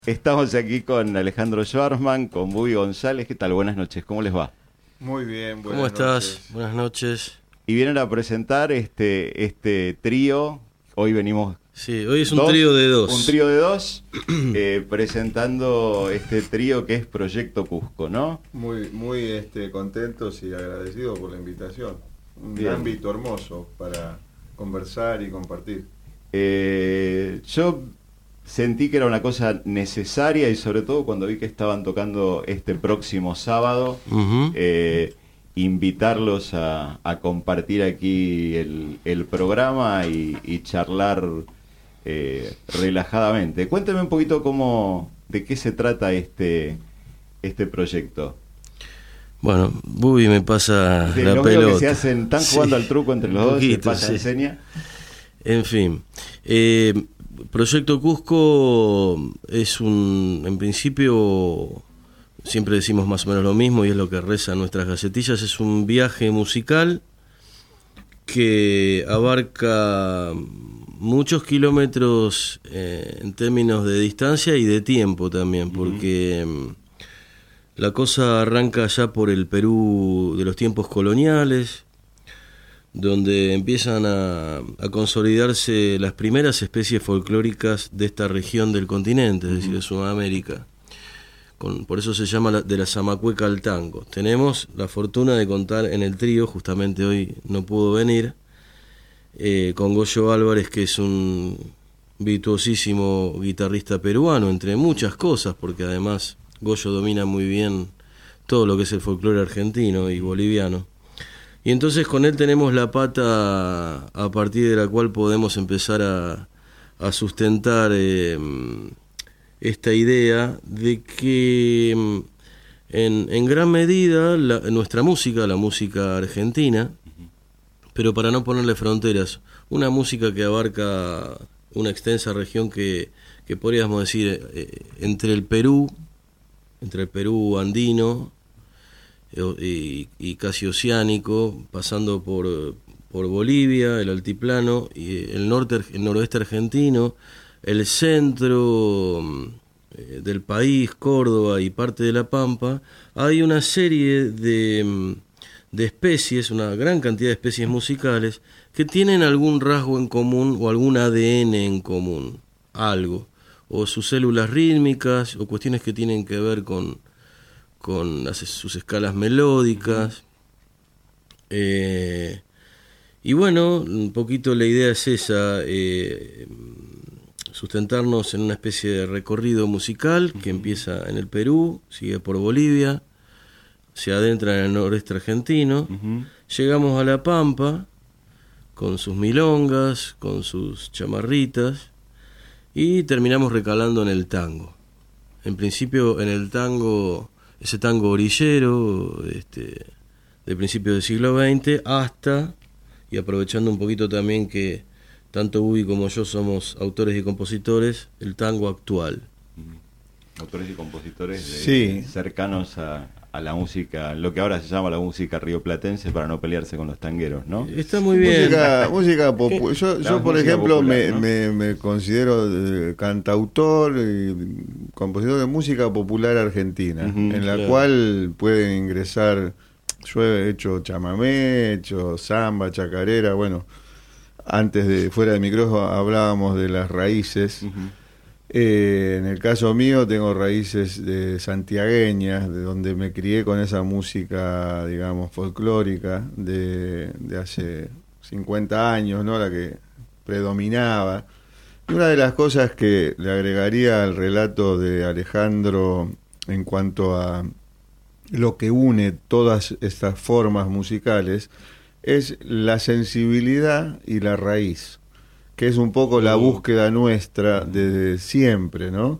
Estamos aquí con Alejandro Schwarzman, con Bubi González. ¿Qué tal? Buenas noches, ¿cómo les va? Muy bien, buenas ¿Cómo estás? noches. Buenas noches. Y vienen a presentar este trío. Hoy venimos... Sí, hoy es un trío de dos. Un trío de dos, presentando este trío que es Proyecto Cusco, ¿no? Muy contentos y agradecidos por la invitación. Un Bien. ámbito hermoso para conversar y compartir. Yo sentí que era una cosa necesaria y sobre todo cuando vi que estaban tocando este próximo sábado, Ujú. Invitarlos a compartir aquí el programa y charlar relajadamente. Cuéntame un poquito de qué se trata este proyecto. Bueno, Bubi me pasa De la lo pelota. que se hacen, están Sí, jugando al truco entre los un dos, se poquito, pasa sí. enseña. En fin, Proyecto Cusco es en principio, siempre decimos más o menos lo mismo y es lo que rezan nuestras gacetillas, es un viaje musical que abarca muchos kilómetros en términos de distancia y de tiempo también, porque la cosa arranca ya por el Perú de los tiempos coloniales, donde empiezan a consolidarse las primeras especies folclóricas de esta región del continente, es decir, de Sudamérica. Por eso se llama de la Zamacueca al tango. Tenemos la fortuna de contar en el trío, justamente hoy no pudo venir, con Goyo Álvarez, que es un virtuosísimo guitarrista peruano, entre muchas cosas, porque además Goyo domina muy bien todo lo que es el folclore argentino y boliviano. Y entonces con él tenemos la pata a partir de la cual podemos empezar a sustentar esta idea de que en gran medida nuestra música, la música argentina, pero para no ponerle fronteras, una música que abarca una extensa región que podríamos decir entre el Perú andino y casi oceánico, pasando por Bolivia, el altiplano, y el noroeste argentino, el centro del país, Córdoba y parte de La Pampa, hay una serie de especies, una gran cantidad de especies musicales que tienen algún rasgo en común o algún ADN en común, algo, o sus células rítmicas, o cuestiones que tienen que ver con sus escalas melódicas. Y bueno, un poquito la idea es esa, sustentarnos en una especie de recorrido musical que empieza en el Perú, sigue por Bolivia, se adentra en el noroeste argentino, llegamos a La Pampa con sus milongas, con sus chamarritas y terminamos recalando en el tango. En principio en el tango, ese tango orillero de principios del siglo XX hasta, y aprovechando un poquito también que tanto Bubi como yo somos autores y compositores, el tango actual. Autores y compositores Sí. cercanos a la música, lo que ahora se llama la música rioplatense, para no pelearse con los tangueros, ¿no? Está muy bien. Yo por música ejemplo, popular, ¿no? me considero cantautor y compositor de música popular argentina, Ujú, en la claro. cual pueden ingresar. Yo he hecho chamamé, he hecho samba, chacarera. Bueno, antes de fuera de micrófono hablábamos de las raíces. Ujú. En el caso mío tengo raíces de santiagueñas, de donde me crié con esa música, digamos, folclórica de hace 50 años, ¿no? La que predominaba. Y una de las cosas que le agregaría al relato de Alejandro en cuanto a lo que une todas estas formas musicales es la sensibilidad y la raíz, que es un poco la búsqueda nuestra desde siempre, ¿no?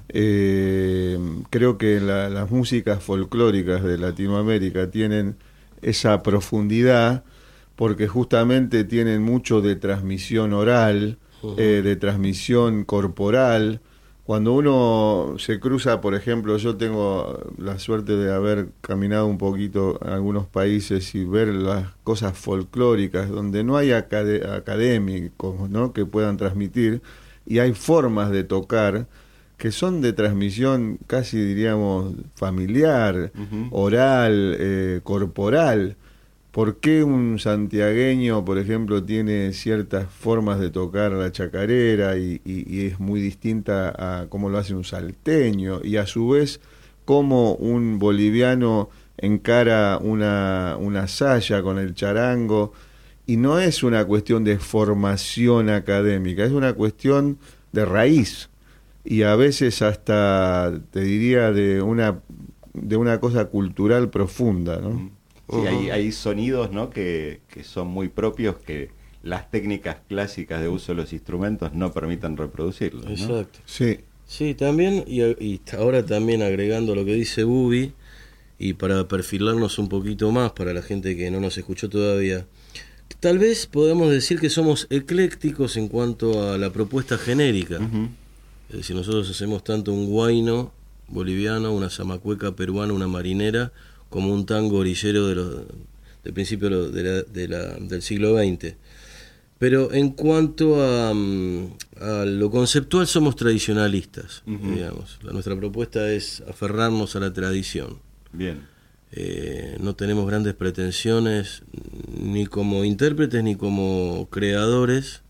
Creo que las músicas folclóricas de Latinoamérica tienen esa profundidad porque justamente tienen mucho de transmisión oral, de transmisión corporal. Cuando uno se cruza, por ejemplo, yo tengo la suerte de haber caminado un poquito en algunos países y ver las cosas folclóricas donde no hay académicos, ¿no?, que puedan transmitir, y hay formas de tocar que son de transmisión casi diríamos familiar, oral, corporal. ¿Por qué un santiagueño, por ejemplo, tiene ciertas formas de tocar la chacarera y es muy distinta a cómo lo hace un salteño? Y a su vez, cómo un boliviano encara una saya con el charango. Y no es una cuestión de formación académica, es una cuestión de raíz. Y a veces hasta, te diría, de una cosa cultural profunda, ¿no? Sí, hay sonidos, ¿no? que son muy propios, que las técnicas clásicas de uso de los instrumentos no permitan reproducirlos, ¿no? Exacto. Sí. Sí, también, y ahora también agregando lo que dice Bubi, y para perfilarnos un poquito más para la gente que no nos escuchó todavía, tal vez podemos decir que somos eclécticos en cuanto a la propuesta genérica. Es decir, nosotros hacemos tanto un huayno boliviano, una zamacueca peruana, una marinera, como un tango orillero del principio del siglo XX. Pero en cuanto a lo conceptual, somos tradicionalistas, digamos. Nuestra propuesta es aferrarnos a la tradición. Bien. No tenemos grandes pretensiones, ni como intérpretes, ni como creadores,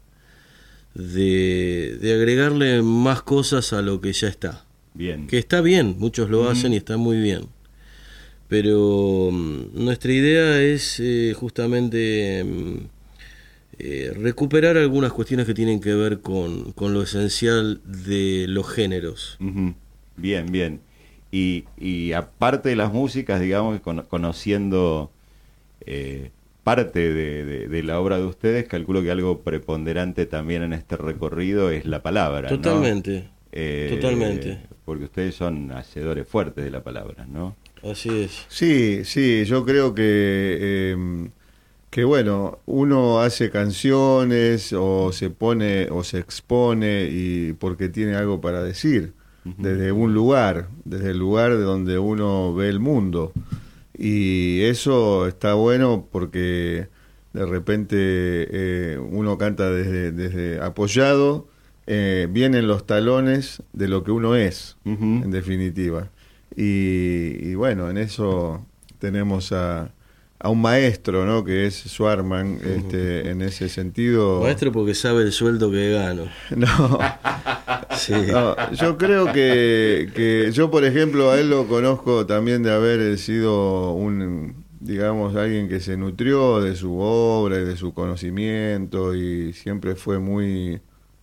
de agregarle más cosas a lo que ya está. Bien. Que está bien, muchos lo hacen y está muy bien. Pero nuestra idea es justamente recuperar algunas cuestiones que tienen que ver con lo esencial de los géneros. Bien, bien. Y aparte de las músicas, digamos, conociendo parte de la obra de ustedes, calculo que algo preponderante también en este recorrido es la palabra, Totalmente, ¿no? totalmente. Porque ustedes son hacedores fuertes de la palabra, ¿no? Así es. Sí, yo creo que bueno, uno hace canciones o se pone o se expone y porque tiene algo para decir, desde un lugar, desde el lugar de donde uno ve el mundo. Y eso está bueno porque de repente uno canta desde apoyado, vienen los talones de lo que uno es, en definitiva. Y bueno, en eso tenemos a un maestro, ¿no? Que es Schwarman, en ese sentido. Maestro porque sabe el sueldo que gano. No, Sí. no, yo creo que yo, por ejemplo, a él lo conozco también de haber sido digamos, alguien que se nutrió de su obra y de su conocimiento y siempre fue muy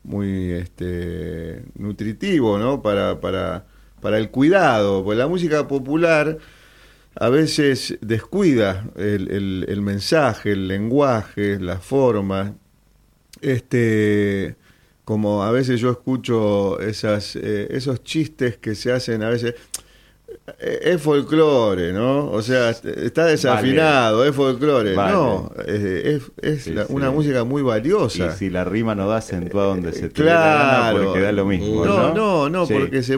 nutritivo, ¿no? Para el cuidado, pues la música popular a veces descuida el mensaje, el lenguaje, la forma. Como a veces yo escucho esos chistes que se hacen a veces, es folclore, ¿no? O sea, está desafinado, vale. Es folclore. Vale. No, es sí, una música muy valiosa. Y si la rima no da acentuado donde se te da la gana, porque da lo mismo, No, sí. Porque se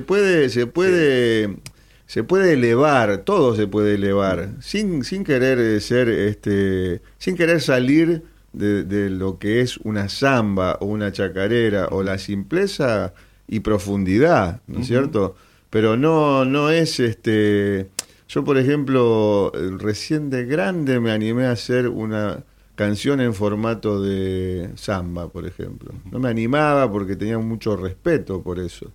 puede elevar, todo se puede elevar, sin querer ser, sin querer salir de lo que es una samba o una chacarera o la simpleza y profundidad, ¿no es cierto? Pero no es yo, por ejemplo, recién de grande me animé a hacer una canción en formato de samba, por ejemplo. No me animaba porque tenía mucho respeto por eso.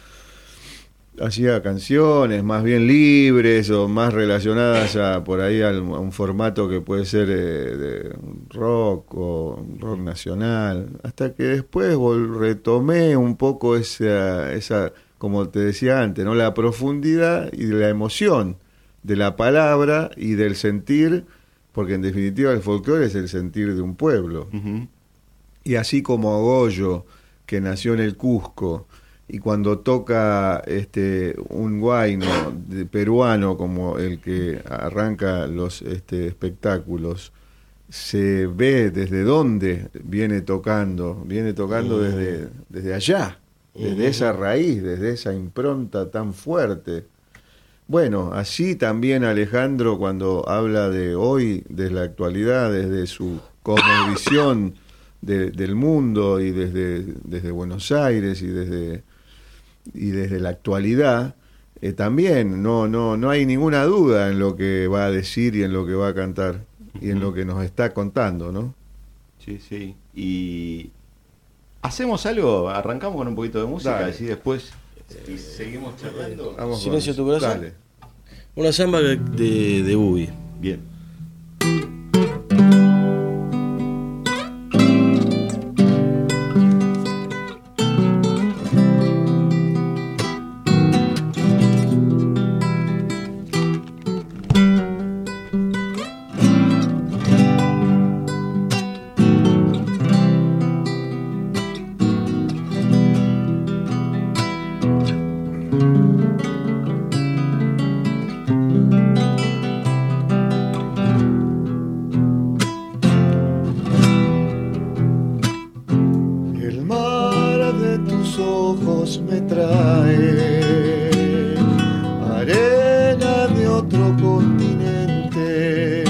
Hacía canciones más bien libres o más relacionadas por ahí a un formato que puede ser de rock o rock nacional, hasta que después retomé un poco esa, como te decía antes, ¿no? La profundidad y la emoción de la palabra y del sentir, porque en definitiva el folclore es el sentir de un pueblo. Y así como Goyo, que nació en el Cusco, y cuando toca un huayno peruano como el que arranca los espectáculos, se ve desde dónde viene tocando desde allá, desde esa raíz, desde esa impronta tan fuerte. Bueno, así también Alejandro, cuando habla de hoy, de la actualidad, desde su cosmovisión del mundo y desde Buenos Aires y desde y desde la actualidad, también no hay ninguna duda en lo que va a decir y en lo que va a cantar y en lo que nos está contando, ¿no? Sí, sí. Y hacemos algo, arrancamos con un poquito de música, Dale. así después seguimos charlando. Vamos Silencio con- tu corazón. Dale. Una samba de Bubi. Bien. El mar de tus ojos me trae arena de otro continente.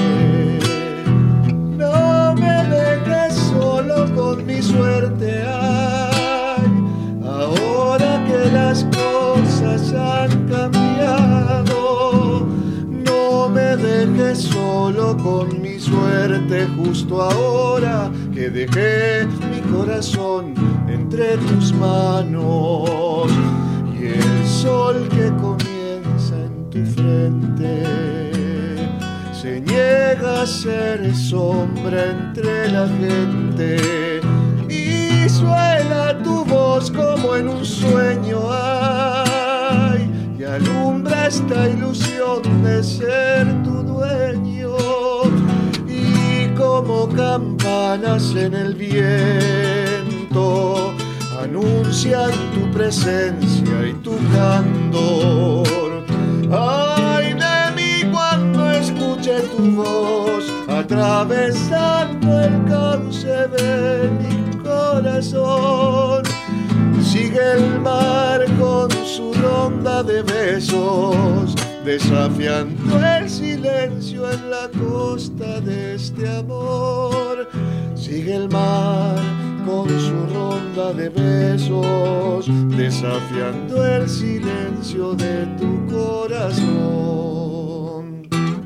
No me dejes solo con mi suerte. Ay, ahora que las cosas han cambiado, no me dejes solo con mi suerte justo ahora que dejé mi corazón entre tus manos y el sol que comienza en tu frente se niega a ser sombra entre la gente y suena tu voz como en un sueño, ay, y alumbra esta ilusión de ser tu dueño y como campanas en el viento anuncian tu presencia y tu candor. Ay de mí cuando escuche tu voz atravesando el cauce de mi corazón. Sigue el mar con su ronda de besos, desafiando el silencio en la costa de este amor. Sigue el mar con su ronda de besos, desafiando el silencio de tu corazón.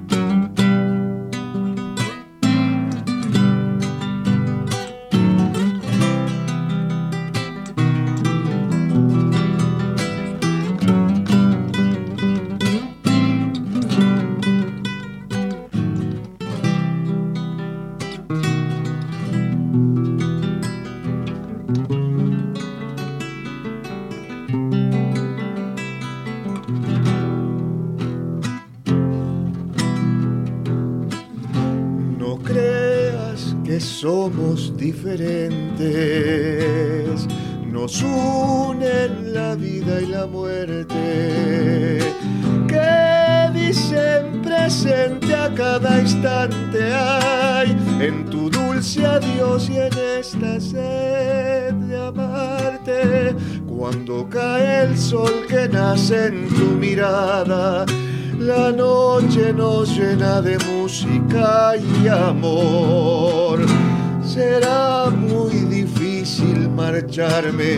No creas que somos diferentes, nos unen la vida y la muerte, que dicen presente a cada instante, ay, en tu dulce adiós y en esta sed de amarte. Cuando cae el sol que nace en tu mirada, la noche nos llena de música y amor. Será muy difícil marcharme,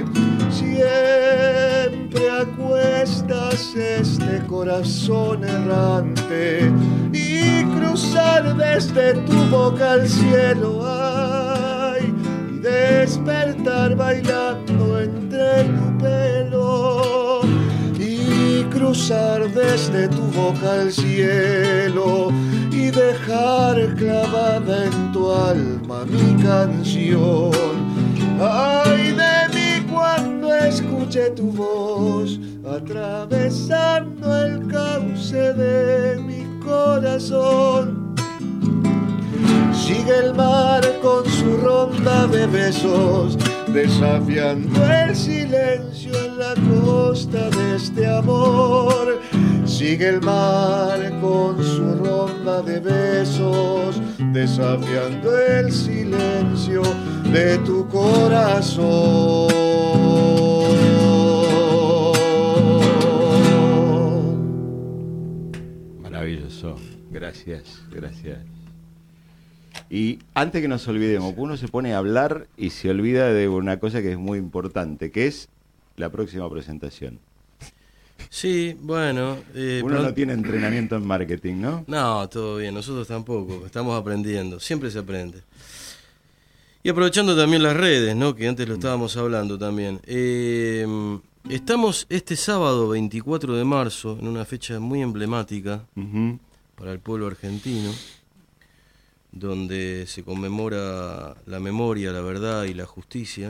siempre a cuestas este corazón errante y cruzar desde tu boca al cielo, ay, y despertar bailando entre tu pelo. Cruzar desde tu boca al cielo y dejar clavada en tu alma mi canción. Ay de mí cuando escuche tu voz atravesando el cauce de mi corazón. Sigue el mar con su ronda de besos, desafiando el silencio en la costa de este amor. Sigue el mar con su ronda de besos, desafiando el silencio de tu corazón. Maravilloso. Gracias, gracias. Y antes que nos olvidemos, uno se pone a hablar y se olvida de una cosa que es muy importante, que es la próxima presentación. Sí, bueno. Uno no tiene entrenamiento en marketing, ¿no? No, todo bien, nosotros tampoco, estamos aprendiendo, siempre se aprende. Y aprovechando también las redes, ¿no? Que antes lo estábamos hablando también. Estamos este sábado 24 de marzo, en una fecha muy emblemática Ujú. para el pueblo argentino, donde se conmemora la memoria, la verdad y la justicia.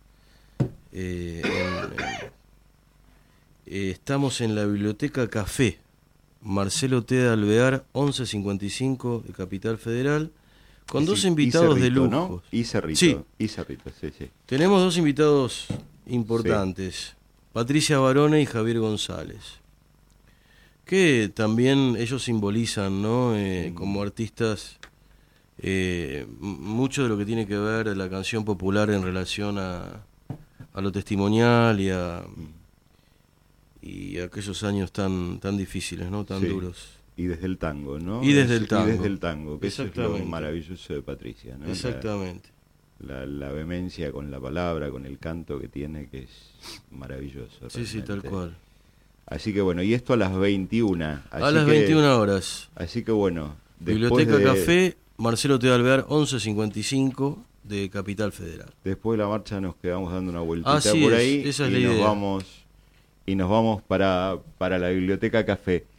Estamos en la Biblioteca Café, Marcelo T. de Alvear, 1155 de Capital Federal, con dos invitados de Cerrito, lujo. ¿no? Y Cerrito, Sí. y Cerrito, sí, sí. Tenemos dos invitados importantes, Patricia Barone y Javier González, que también ellos simbolizan, ¿no? Como artistas, mucho de lo que tiene que ver la canción popular en relación a lo testimonial y a aquellos años tan difíciles, ¿no? Tan Sí. duros. Y desde el tango, ¿no? Y desde el tango. Y desde el tango, que eso es lo Exactamente. maravilloso de Patricia, ¿no? Exactamente. La vehemencia con la palabra, con el canto que tiene, que es maravilloso. Sí, sí, tal realmente. cual. Así que bueno, y esto a las 21. A las 21 horas. Así que bueno, después Biblioteca de, Café, Marcelo T. de Alvear, 1155 de Capital Federal. después de la marcha nos quedamos dando una vueltita Así por es, ahí esa es y la nos idea. vamos para la Biblioteca Café.